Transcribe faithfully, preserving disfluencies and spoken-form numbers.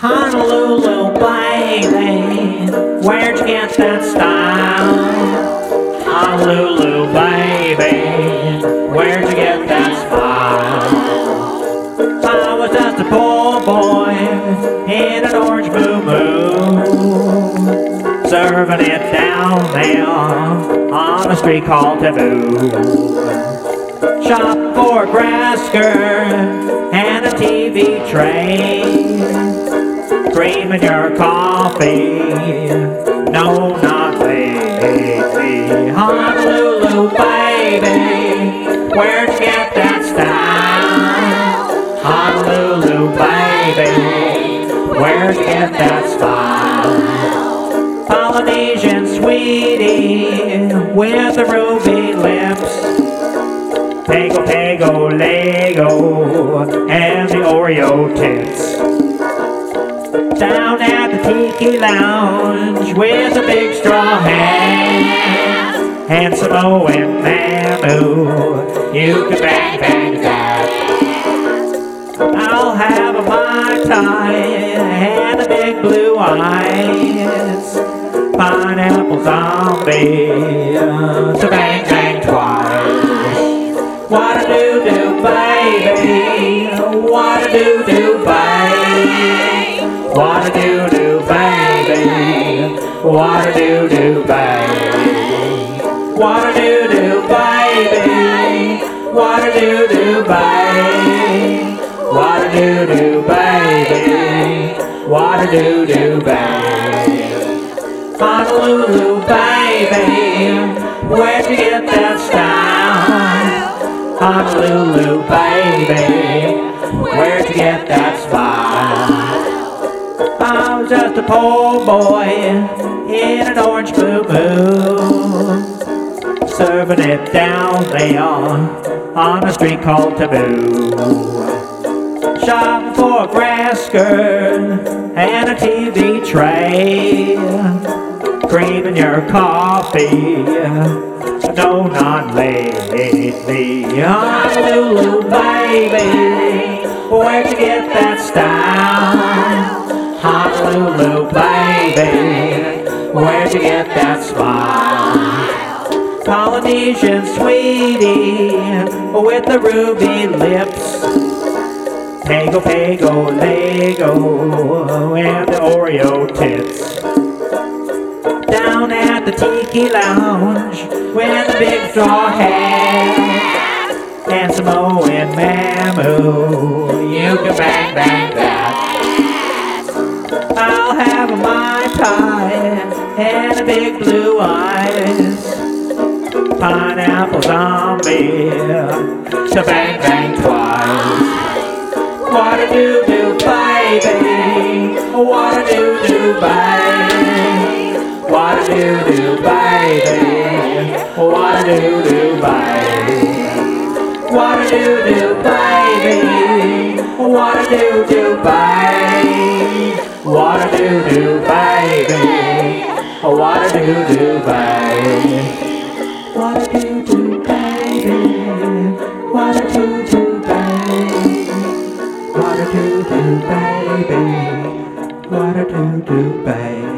Honolulu, baby, where'd you get that style? Honolulu, baby, where'd you get that smile? I was just a poor boy in an orange moo-moo, serving it down there on a street called Taboo. Shop for a grass skirt and a T V tray, cream in your coffee, no, not lately. Honolulu, baby, where'd you get that style? Honolulu, baby, where'd you get that smile? Polynesian sweetie with the ruby lips, Pago, Pago, Lego, and the Oreo tits. Down at the Tiki Lounge with a big straw hat and Samoan Mamu, you can bang, bang that. I'll have a Mai Tai and a big blue eyes, pineapple zombie, to bang, bang twice. What a do-do, baby, what a do-do, baby, what a do-do, baby, what a do-do, baby, what a do-do, baby, what a do-do, baby, what a do-do, baby, what a do-do, baby. Honolulu, baby, where'd you get that style? Honolulu, baby, where'd you get that smile? I was just a poor boy in an orange moo-moo, serving it down there on a street called Taboo. Shopping for a grass skirt and a T V tray, cream in your coffee, no, not lately. Honolulu, baby, where'd you get that style? Honolulu, baby, where'd you get that smile? Polynesian sweetie with the ruby lips, Pago, Pago, Lego, and the Oreo tits. Down at the Tiki Lounge with a big straw hat and Samoan Mamu, you can bang, bang that. I'll have a Mai Tai and a big blue eyes, pineapple zombie, to bang, bang twice. What a do-do, baby, what a do-do, baby, what a do-do, baby, what a do-do, baby, what a do-do, baby, what a do-do, baby, what a do-do, baby, what a do-do, baby, what a do-do, baby, what a do-do, baby, what a do-do, baby, what a do-do, baby.